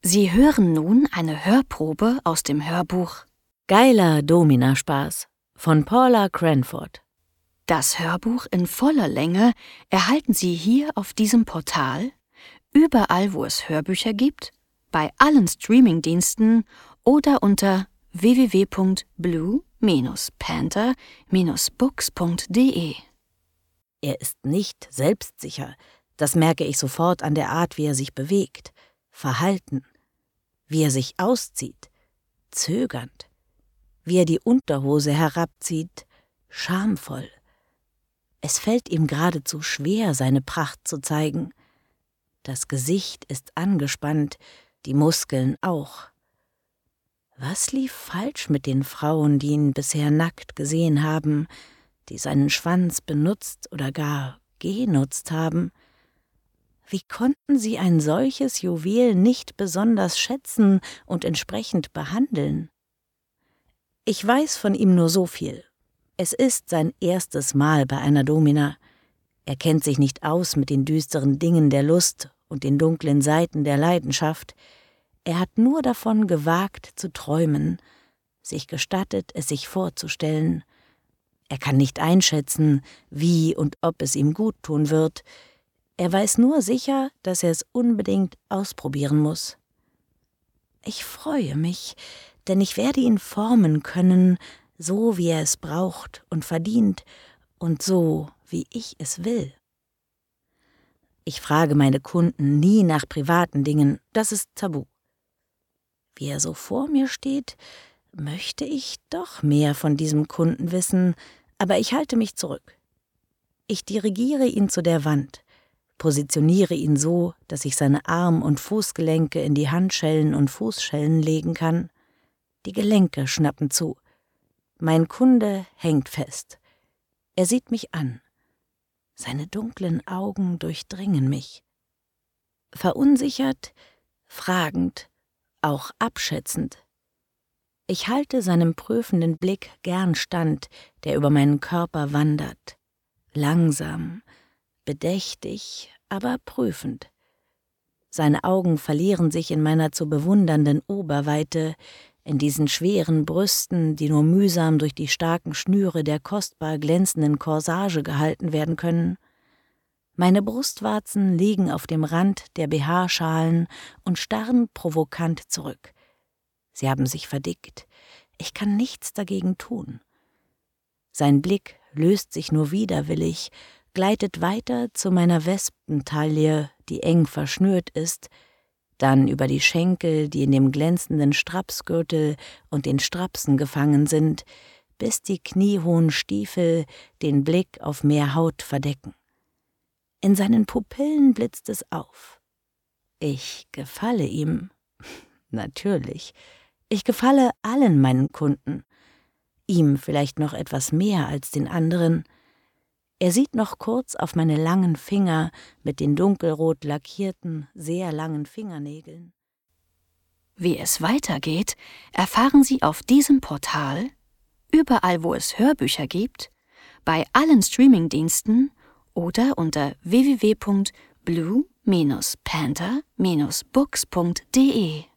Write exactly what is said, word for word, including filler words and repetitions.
Sie hören nun eine Hörprobe aus dem Hörbuch Geiler Dominaspaß von Paula Cranford. Das Hörbuch in voller Länge erhalten Sie hier auf diesem Portal, überall wo es Hörbücher gibt, bei allen Streamingdiensten oder unter w w w punkt blue panther books punkt d e. Er ist nicht selbstsicher, das merke ich sofort an der Art, wie er sich bewegt, verhalten, wie er sich auszieht, zögernd, wie er die Unterhose herabzieht, schamvoll. Es fällt ihm geradezu schwer, seine Pracht zu zeigen. Das Gesicht ist angespannt, die Muskeln auch. Was lief falsch mit den Frauen, die ihn bisher nackt gesehen haben, die seinen Schwanz benutzt oder gar genutzt haben? Wie konnten sie ein solches Juwel nicht besonders schätzen und entsprechend behandeln? Ich weiß von ihm nur so viel. Es ist sein erstes Mal bei einer Domina. Er kennt sich nicht aus mit den düsteren Dingen der Lust und den dunklen Seiten der Leidenschaft. Er hat nur davon gewagt zu träumen, sich gestattet, es sich vorzustellen. Er kann nicht einschätzen, wie und ob es ihm gut tun wird. Er weiß nur sicher, dass er es unbedingt ausprobieren muss. Ich freue mich, denn ich werde ihn formen können, so wie er es braucht und verdient und so, wie ich es will. Ich frage meine Kunden nie nach privaten Dingen, das ist tabu. Wie er so vor mir steht, möchte ich doch mehr von diesem Kunden wissen, aber ich halte mich zurück. Ich dirigiere ihn zu der Wand, positioniere ihn so, dass ich seine Arm- und Fußgelenke in die Handschellen und Fußschellen legen kann. Die Gelenke schnappen zu. Mein Kunde hängt fest. Er sieht mich an. Seine dunklen Augen durchdringen mich. Verunsichert, fragend, auch abschätzend. Ich halte seinem prüfenden Blick gern stand, der über meinen Körper wandert. Langsam, bedächtig, aber prüfend. Seine Augen verlieren sich in meiner zu bewundernden Oberweite, in diesen schweren Brüsten, die nur mühsam durch die starken Schnüre der kostbar glänzenden Corsage gehalten werden können. Meine Brustwarzen liegen auf dem Rand der B H-Schalen und starren provokant zurück. Sie haben sich verdickt. Ich kann nichts dagegen tun. Sein Blick löst sich nur widerwillig, gleitet weiter zu meiner Wespentaille, die eng verschnürt ist, dann über die Schenkel, die in dem glänzenden Strapsgürtel und den Strapsen gefangen sind, bis die kniehohen Stiefel den Blick auf mehr Haut verdecken. In seinen Pupillen blitzt es auf. Ich gefalle ihm. Natürlich. Ich gefalle allen meinen Kunden. Ihm vielleicht noch etwas mehr als den anderen. Er sieht noch kurz auf meine langen Finger mit den dunkelrot lackierten, sehr langen Fingernägeln. Wie es weitergeht, erfahren Sie auf diesem Portal, überall wo es Hörbücher gibt, bei allen Streamingdiensten oder unter w w w punkt blue panther books punkt d e.